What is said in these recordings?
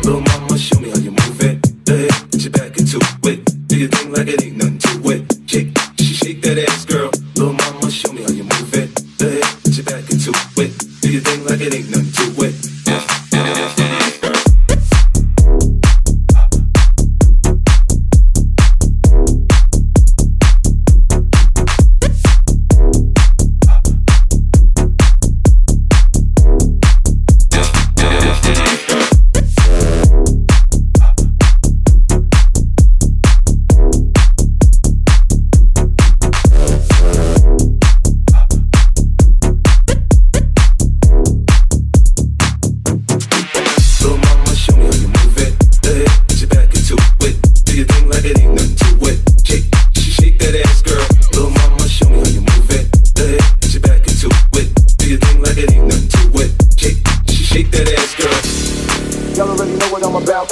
Little mama, show me how you move it. Go ahead, put your back into it. Do your thing like it ain't nothing to it. Shake that ass, girl. Little mama, show me how you move it. Go ahead, put your back into it. Do your thing like it ain't nothing to it. Y'all already know what I'm about.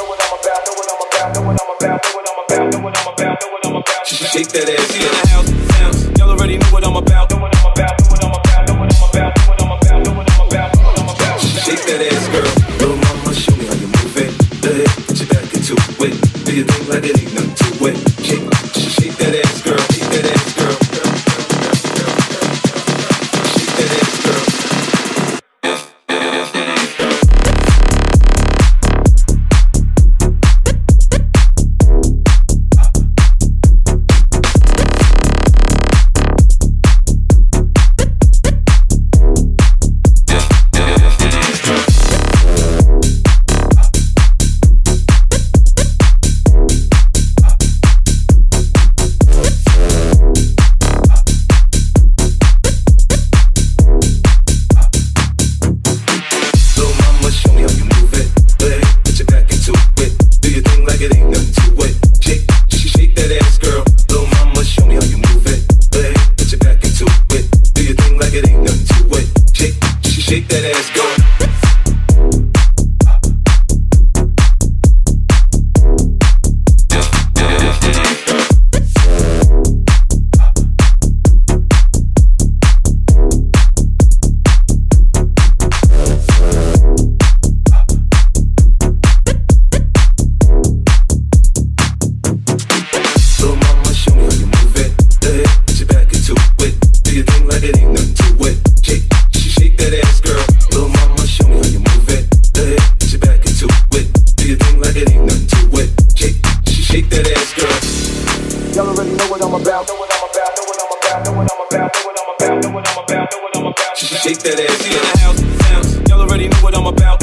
Shake that ass, she in the house, bounce. Y'all already know what I'm about. Shake that ass, girl. Little mama, show me how you move it. Go ahead, put your back into it. Do your thing like it ain't nothing to it. Shake that ass, girl. Shake that ass, girl. Shake that ass, girl. Shake that ass, go. Little mama, show me how you move it. Go ahead, put your back into it. Do your thing like it ain't nothing to it. Shake that ass, girl. Little mama, show me how you move it. Go ahead, put your back into it. Do your thing like it ain't nothing to it. Shake that ass, girl. Y'all already know what I'm about. Shake that ass, she in the house, bounce. Y'all already know what I'm about.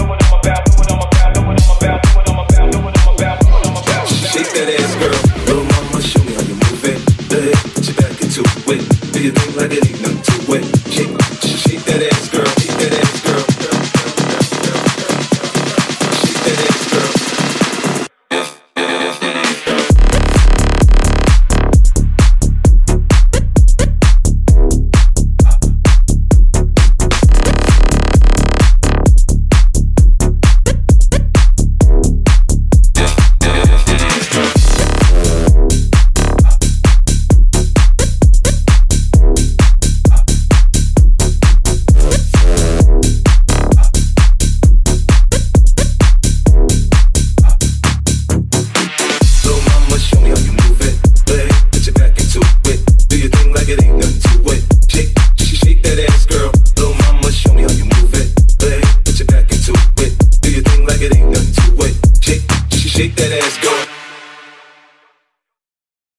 Shake that ass, girl. Little mama, show me how you move it. Go ahead, put your back into it. Do your thing like it ain't nothing to it. Shake that ass, girl. Shake that ass, girl. Shake that ass, girl. Shake that ass, go.